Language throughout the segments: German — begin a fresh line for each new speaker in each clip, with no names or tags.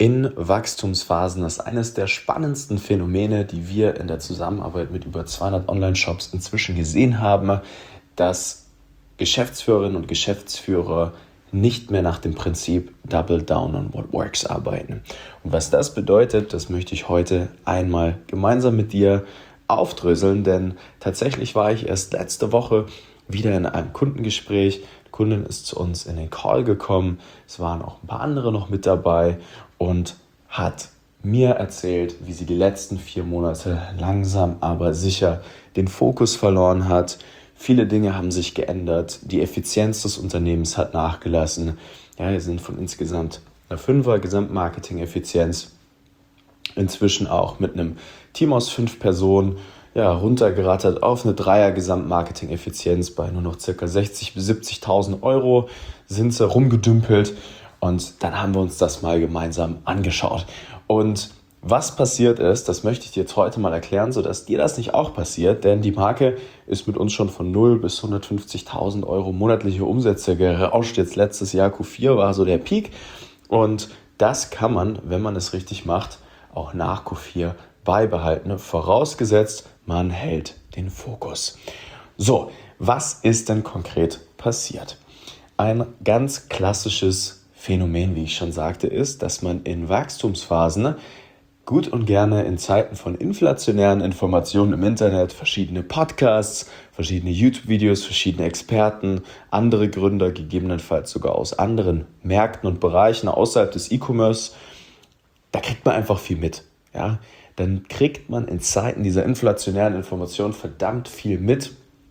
in Wachstumsphasen ist eines der spannendsten Phänomene, die wir in der Zusammenarbeit mit über 200 Online-Shops inzwischen gesehen haben, dass Geschäftsführerinnen und Geschäftsführer nicht mehr nach dem Prinzip Double Down on What Works arbeiten. Und was das bedeutet, das möchte ich heute einmal gemeinsam mit dir aufdröseln, denn tatsächlich war ich erst letzte Woche wieder in einem Kundengespräch. Die Kundin ist zu uns in den Call gekommen, es waren auch ein paar andere noch mit dabei und hat mir erzählt, wie sie die letzten 4 Monate langsam aber sicher den Fokus verloren hat. Viele Dinge haben sich geändert, die Effizienz des Unternehmens hat nachgelassen. Ja, wir sind von insgesamt einer 5er Gesamtmarketing-Effizienz inzwischen auch mit einem Team aus 5 Personen runtergerattert auf eine 3er Gesamtmarketing-Effizienz bei nur noch ca. 60.000 bis 70.000 Euro sind sie rumgedümpelt und dann haben wir uns das mal gemeinsam angeschaut. Und was passiert ist, das möchte ich dir jetzt heute mal erklären, sodass dir das nicht auch passiert, denn die Marke ist mit uns schon von 0 bis 150.000 Euro monatliche Umsätze gerauscht. Jetzt letztes Jahr Q4 war so der Peak und das kann man, wenn man es richtig macht, auch nach Q4 beibehalten, vorausgesetzt, man hält den Fokus. So, was ist denn konkret passiert? Ein ganz klassisches Phänomen, wie ich schon sagte, ist, dass man in Wachstumsphasen gut und gerne in Zeiten von inflationären Informationen im Internet verschiedene Podcasts, verschiedene YouTube-Videos, verschiedene Experten, andere Gründer, gegebenenfalls sogar aus anderen Märkten und Bereichen außerhalb des E-Commerce, da kriegt man einfach viel mit. Ja? Dann kriegt man in Zeiten dieser inflationären Informationen verdammt viel mit.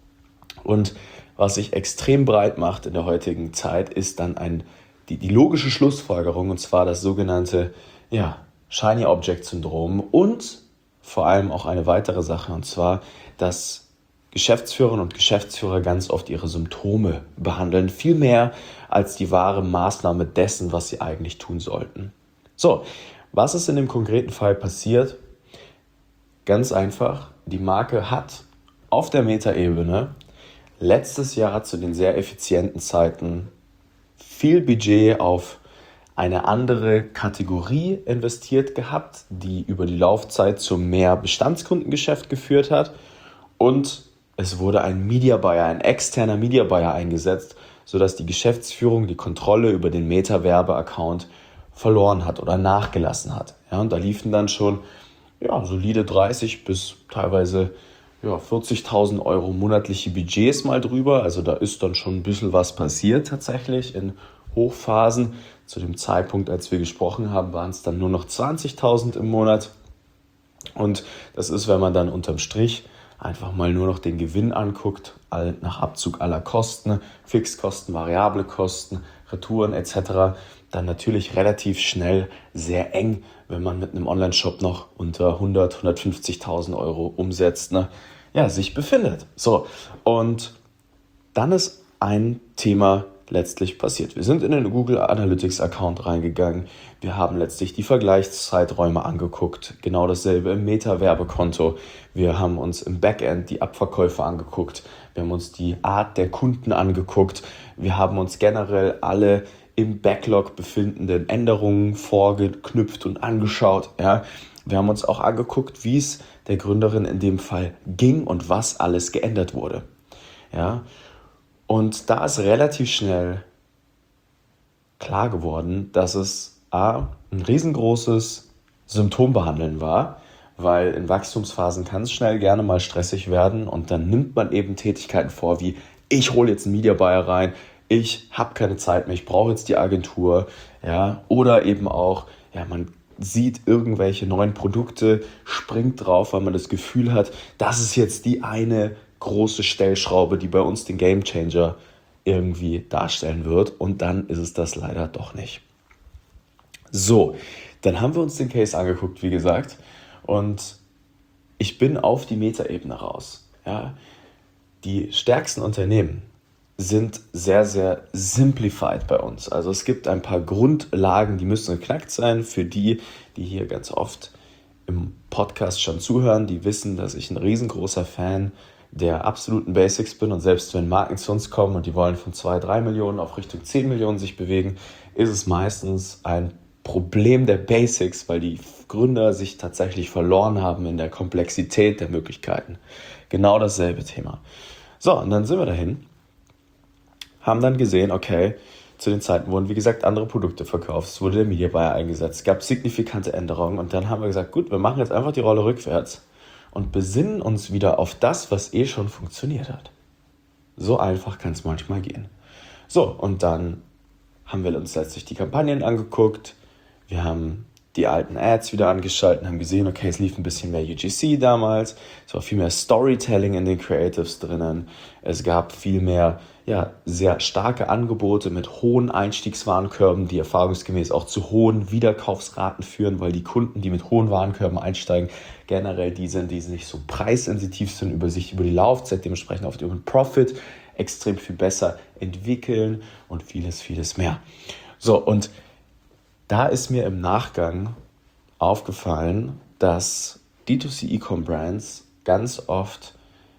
Und was sich extrem breit macht in der heutigen Zeit, ist dann die logische Schlussfolgerung, und zwar das sogenannte Shiny Object Syndrom und vor allem auch eine weitere Sache, und zwar, dass Geschäftsführerinnen und Geschäftsführer ganz oft ihre Symptome behandeln, viel mehr als die wahre Maßnahme dessen, was sie eigentlich tun sollten. So, was ist in dem konkreten Fall passiert? Ganz einfach, die Marke hat auf der Metaebene letztes Jahr zu den sehr effizienten Zeiten viel Budget auf eine andere Kategorie investiert gehabt, die über die Laufzeit zu mehr Bestandskundengeschäft geführt hat und es wurde ein Media Buyer, ein externer Media Buyer eingesetzt, sodass die Geschäftsführung die Kontrolle über den Meta-Werbe-Account verloren hat oder nachgelassen hat. Ja, und da liefen dann schon solide 30 bis teilweise 40.000 Euro monatliche Budgets mal drüber. Also da ist dann schon ein bisschen was passiert tatsächlich in Hochphasen. Zu dem Zeitpunkt, als wir gesprochen haben, waren es dann nur noch 20.000 im Monat. Und das ist, wenn man dann unterm Strich einfach mal nur noch den Gewinn anguckt, nach Abzug aller Kosten, Fixkosten, variable Kosten, Retouren etc., dann natürlich relativ schnell sehr eng, wenn man mit einem Online-Shop noch unter 150.000 Euro umsetzt, sich befindet. So, und dann ist ein Thema letztlich passiert. Wir sind in den Google Analytics Account reingegangen. Wir haben letztlich die Vergleichszeiträume angeguckt. Genau dasselbe im Meta-Werbekonto. Wir haben uns im Backend die Abverkäufe angeguckt. Wir haben uns die Art der Kunden angeguckt. Wir haben uns generell alle im Backlog befindenden Änderungen vorgeknüpft und angeschaut. Ja. Wir haben uns auch angeguckt, wie es der Gründerin in dem Fall ging und was alles geändert wurde. Ja. Und da ist relativ schnell klar geworden, dass es ein riesengroßes Symptombehandeln war, weil in Wachstumsphasen kann es schnell gerne mal stressig werden und dann nimmt man eben Tätigkeiten vor wie, ich hole jetzt einen Media Buyer rein, ich habe keine Zeit mehr, ich brauche jetzt die Agentur, oder eben auch, man sieht irgendwelche neuen Produkte, springt drauf, weil man das Gefühl hat, das ist jetzt die eine große Stellschraube, die bei uns den Gamechanger irgendwie darstellen wird und dann ist es das leider doch nicht. So, dann haben wir uns den Case angeguckt, wie gesagt, und ich bin auf die Metaebene raus. Ja. Die stärksten Unternehmen sind sehr, sehr simplified bei uns. Also es gibt ein paar Grundlagen, die müssen geknackt sein. Für die hier ganz oft im Podcast schon zuhören, die wissen, dass ich ein riesengroßer Fan der absoluten Basics bin. Und selbst wenn Marken zu uns kommen und die wollen von 2-3 Millionen auf Richtung 10 Millionen sich bewegen, ist es meistens ein Problem der Basics, weil die Gründer sich tatsächlich verloren haben in der Komplexität der Möglichkeiten. Genau dasselbe Thema. So, und dann sind wir dahin, haben dann gesehen, okay, zu den Zeiten wurden, wie gesagt, andere Produkte verkauft, es wurde der Media Buyer eingesetzt, es gab signifikante Änderungen und dann haben wir gesagt, gut, wir machen jetzt einfach die Rolle rückwärts und besinnen uns wieder auf das, was schon funktioniert hat. So einfach kann es manchmal gehen. So, und dann haben wir uns letztlich die Kampagnen angeguckt, wir haben die alten Ads wieder angeschaltet, haben gesehen, okay, es lief ein bisschen mehr UGC damals, es war viel mehr Storytelling in den Creatives drinnen, es gab viel mehr, sehr starke Angebote mit hohen Einstiegswarenkörben, die erfahrungsgemäß auch zu hohen Wiederkaufsraten führen, weil die Kunden, die mit hohen Warenkörben einsteigen, generell die sind nicht so preissensitiv sind, über die Laufzeit, dementsprechend auf den Profit extrem viel besser entwickeln und vieles, vieles mehr. So, und da ist mir im Nachgang aufgefallen, dass D2C E-Com Brands ganz oft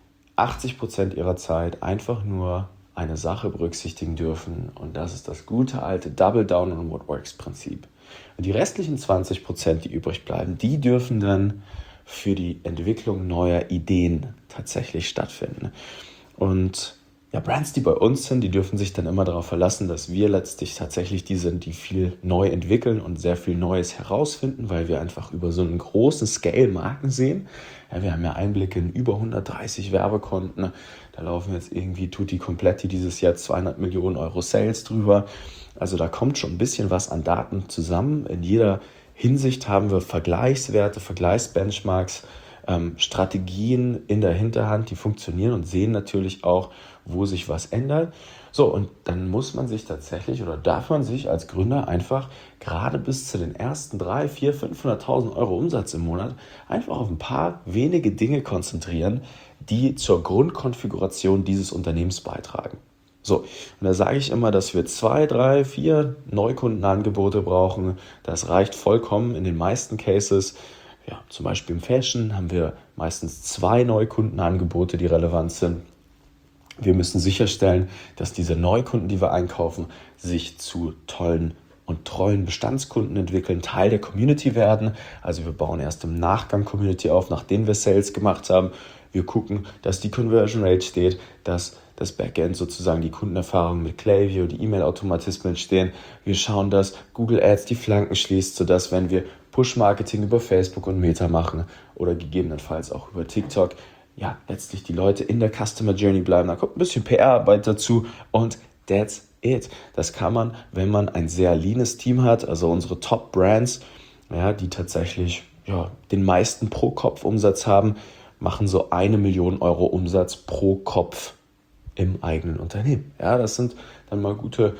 80% ihrer Zeit einfach nur eine Sache berücksichtigen dürfen und das ist das gute alte Double Down on What Works Prinzip. Und die restlichen 20%, die übrig bleiben, die dürfen dann für die Entwicklung neuer Ideen tatsächlich stattfinden. Und Brands, die bei uns sind, die dürfen sich dann immer darauf verlassen, dass wir letztlich tatsächlich die sind, die viel neu entwickeln und sehr viel Neues herausfinden, weil wir einfach über so einen großen Scale Marken sehen. Ja, wir haben ja Einblicke in über 130 Werbekonten. Da laufen jetzt irgendwie Tutti Completi dieses Jahr 200 Millionen Euro Sales drüber. Also da kommt schon ein bisschen was an Daten zusammen. In jeder Hinsicht haben wir Vergleichswerte, Vergleichsbenchmarks, Strategien in der Hinterhand, die funktionieren und sehen natürlich auch, wo sich was ändert. So, und dann muss man sich tatsächlich oder darf man sich als Gründer einfach gerade bis zu den ersten 3, 4, 500.000 Euro Umsatz im Monat einfach auf ein paar wenige Dinge konzentrieren, die zur Grundkonfiguration dieses Unternehmens beitragen. So, und da sage ich immer, dass wir 2, 3, 4 Neukundenangebote brauchen. Das reicht vollkommen in den meisten Cases. Ja, zum Beispiel im Fashion haben wir meistens 2 Neukundenangebote, die relevant sind. Wir müssen sicherstellen, dass diese Neukunden, die wir einkaufen, sich zu tollen und treuen Bestandskunden entwickeln, Teil der Community werden. Also wir bauen erst im Nachgang Community auf, nachdem wir Sales gemacht haben. Wir gucken, dass die Conversion Rate steht, dass das Backend sozusagen die Kundenerfahrung mit Klaviyo, die E-Mail-Automatismen stehen. Wir schauen, dass Google Ads die Flanken schließt, sodass wenn wir Push-Marketing über Facebook und Meta machen oder gegebenenfalls auch über TikTok, letztlich die Leute in der Customer Journey bleiben. Da kommt ein bisschen PR-Arbeit dazu und that's it. Das kann man, wenn man ein sehr leanes Team hat, also unsere Top-Brands, die tatsächlich den meisten Pro-Kopf-Umsatz haben, machen so 1 Million Euro Umsatz pro Kopf im eigenen Unternehmen. Ja, das sind dann mal gute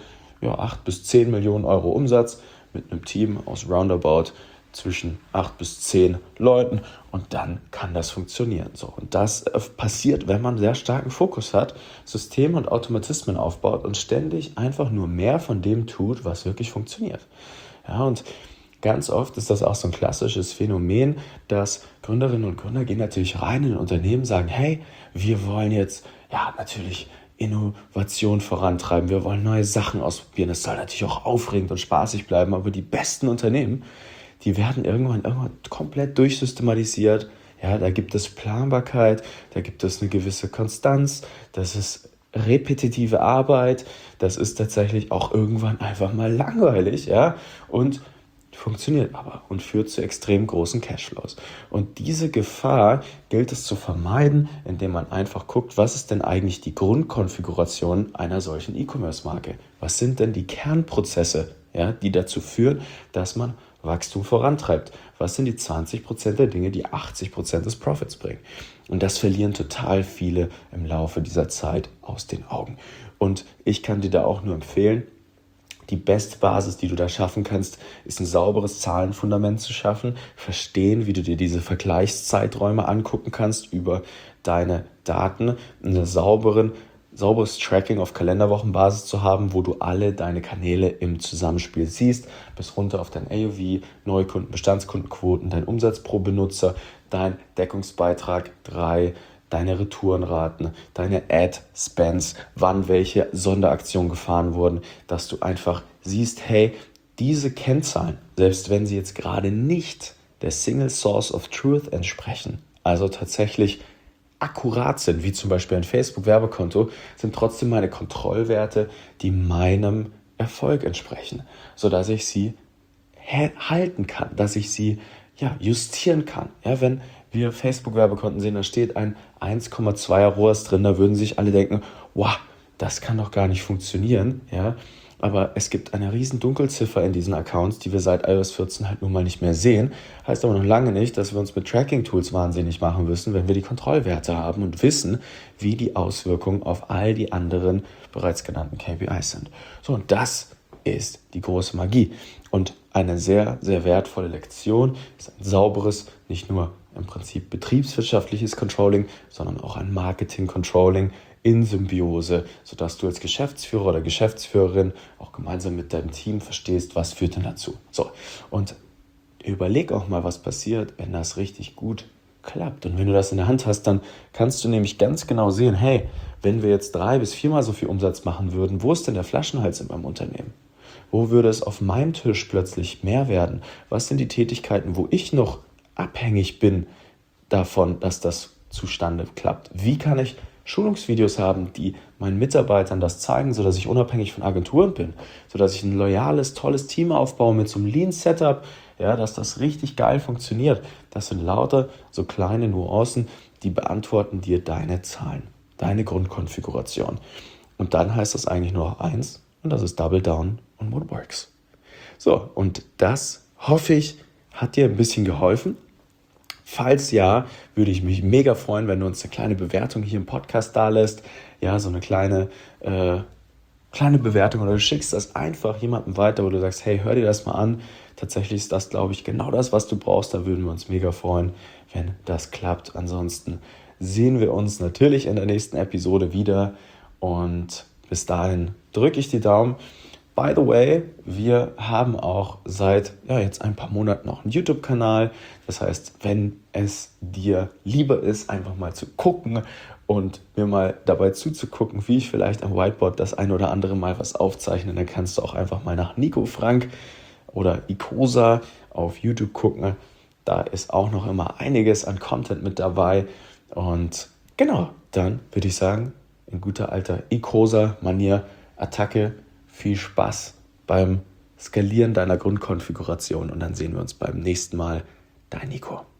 8 bis 10 Millionen Euro Umsatz mit einem Team aus roundabout zwischen 8 bis 10 Leuten und dann kann das funktionieren. So, und das passiert, wenn man sehr starken Fokus hat, Systeme und Automatismen aufbaut und ständig einfach nur mehr von dem tut, was wirklich funktioniert. Ja, und ganz oft ist das auch so ein klassisches Phänomen, dass Gründerinnen und Gründer gehen natürlich rein in ein Unternehmen, sagen, hey, wir wollen jetzt natürlich Innovation vorantreiben, wir wollen neue Sachen ausprobieren, es soll natürlich auch aufregend und spaßig bleiben, aber die besten Unternehmen, die werden irgendwann komplett durchsystematisiert. Ja, da gibt es Planbarkeit, da gibt es eine gewisse Konstanz, das ist repetitive Arbeit, das ist tatsächlich auch irgendwann einfach mal langweilig, und funktioniert aber und führt zu extrem großen Cashflows. Und diese Gefahr gilt es zu vermeiden, indem man einfach guckt, was ist denn eigentlich die Grundkonfiguration einer solchen E-Commerce-Marke? Was sind denn die Kernprozesse, die dazu führen, dass man Wachstum vorantreibt? Was sind die 20% der Dinge, die 80% des Profits bringen? Und das verlieren total viele im Laufe dieser Zeit aus den Augen. Und ich kann dir da auch nur empfehlen, die beste Basis, die du da schaffen kannst, ist ein sauberes Zahlenfundament zu schaffen, verstehen, wie du dir diese Vergleichszeiträume angucken kannst über deine Daten, ein sauberes Tracking auf Kalenderwochenbasis zu haben, wo du alle deine Kanäle im Zusammenspiel siehst, bis runter auf dein AOV, Neukunden, Bestandskundenquoten, dein Umsatz pro Benutzer, dein Deckungsbeitrag 3, deine Retourenraten, deine Ad-Spends, wann welche Sonderaktionen gefahren wurden, dass du einfach siehst, hey, diese Kennzahlen, selbst wenn sie jetzt gerade nicht der Single Source of Truth entsprechen, also tatsächlich akkurat sind, wie zum Beispiel ein Facebook-Werbekonto, sind trotzdem meine Kontrollwerte, die meinem Erfolg entsprechen, sodass ich sie halten kann, dass ich sie justieren kann. Ja, wenn wir Facebook-Werbekonten sehen, da steht ein 1,2er ROAS drin, da würden sich alle denken, wow, das kann doch gar nicht funktionieren. Ja? Aber es gibt eine riesen Dunkelziffer in diesen Accounts, die wir seit iOS 14 halt nun mal nicht mehr sehen. Heißt aber noch lange nicht, dass wir uns mit Tracking-Tools wahnsinnig machen müssen, wenn wir die Kontrollwerte haben und wissen, wie die Auswirkungen auf all die anderen bereits genannten KPIs sind. So, und das ist die große Magie. Und eine sehr, sehr wertvolle Lektion ist ein sauberes, nicht nur im Prinzip betriebswirtschaftliches Controlling, sondern auch ein Marketing-Controlling in Symbiose, sodass du als Geschäftsführer oder Geschäftsführerin auch gemeinsam mit deinem Team verstehst, was führt denn dazu. So, und überleg auch mal, was passiert, wenn das richtig gut klappt. Und wenn du das in der Hand hast, dann kannst du nämlich ganz genau sehen, hey, wenn wir jetzt 3- bis 4-mal so viel Umsatz machen würden, wo ist denn der Flaschenhals in meinem Unternehmen? Wo würde es auf meinem Tisch plötzlich mehr werden? Was sind die Tätigkeiten, wo ich noch abhängig bin davon, dass das zustande klappt? Wie kann ich Schulungsvideos haben, die meinen Mitarbeitern das zeigen, sodass ich unabhängig von Agenturen bin, sodass ich ein loyales, tolles Team aufbaue mit so einem Lean-Setup, ja, dass das richtig geil funktioniert. Das sind lauter so kleine Nuancen, die beantworten dir deine Zahlen, deine Grundkonfiguration. Und dann heißt das eigentlich nur noch eins, und das ist Double Down on what works. So, und das, hoffe ich, hat dir ein bisschen geholfen. Falls ja, würde ich mich mega freuen, wenn du uns eine kleine Bewertung hier im Podcast da lässt. Ja, so eine kleine Bewertung, oder du schickst das einfach jemandem weiter, wo du sagst, hey, hör dir das mal an. Tatsächlich ist das, glaube ich, genau das, was du brauchst. Da würden wir uns mega freuen, wenn das klappt. Ansonsten sehen wir uns natürlich in der nächsten Episode wieder. Und bis dahin drücke ich die Daumen. By the way, wir haben auch seit jetzt ein paar Monaten auch einen YouTube-Kanal. Das heißt, wenn es dir lieber ist, einfach mal zu gucken und mir mal dabei zuzugucken, wie ich vielleicht am Whiteboard das ein oder andere Mal was aufzeichne, dann kannst du auch einfach mal nach Nico Frank oder Icosa auf YouTube gucken. Da ist auch noch immer einiges an Content mit dabei. Und genau, dann würde ich sagen, in guter alter Icosa-Manier, Attacke, viel Spaß beim Skalieren deiner Grundkonfiguration und dann sehen wir uns beim nächsten Mal. Dein Nico.